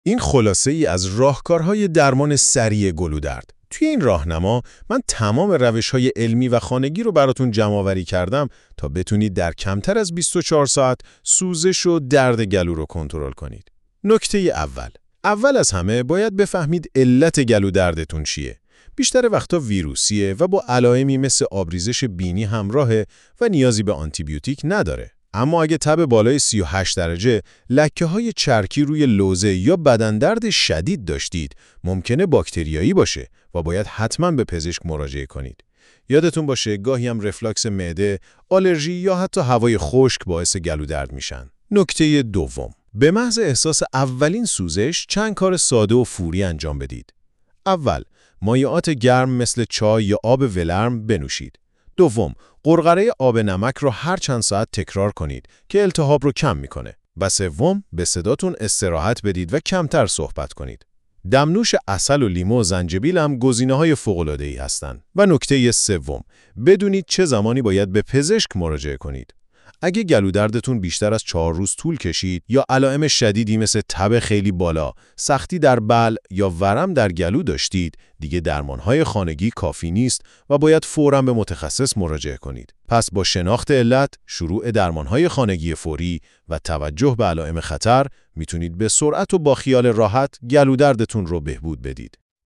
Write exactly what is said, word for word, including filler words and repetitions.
این خلاصه ای از راهکارهای درمان سریع گلودرد. توی این راهنما من تمام روش‌های علمی و خانگی رو براتون جمع‌آوری کردم تا بتونید در کمتر از بیست و چهار ساعت سوزش و درد گلو رو کنترل کنید. نکته اول. اول از همه باید بفهمید علت گلودردتون چیه. بیشتر وقتا ویروسیه و با علائمی مثل آبریزش بینی همراهه و نیازی به آنتیبیوتیک نداره. اما اگه تب بالای سی و هشت درجه، لکه‌های چرکی روی لوزه یا بدن درد شدید داشتید، ممکنه باکتریایی باشه و باید حتما به پزشک مراجعه کنید. یادتون باشه گاهی هم رفلاکس معده، آلرژی یا حتی هوای خشک باعث گلودرد میشن. نکته دوم. به محض احساس اولین سوزش، چند کار ساده و فوری انجام بدید. اول، مایعات گرم مثل چای یا آب ولرم بنوشید. دوم، قرقره آب نمک رو هر چند ساعت تکرار کنید که التهاب رو کم میکنه. و سوم، به صداتون استراحت بدید و کمتر صحبت کنید. دمنوش عسل و لیمو و زنجبیل هم گزینه‌های فوق‌العاده‌ای هستن. و نکته سوم، بدونید چه زمانی باید به پزشک مراجعه کنید. اگه گلودردتون بیشتر از چهار روز طول کشید یا علائم شدیدی مثل تب خیلی بالا، سختی در بلع یا ورم در گلو داشتید، دیگه درمانهای خانگی کافی نیست و باید فوراً به متخصص مراجعه کنید. پس با شناخت علت، شروع درمانهای خانگی فوری و توجه به علائم خطر، میتونید به سرعت و با خیال راحت گلودردتون رو بهبود بدید.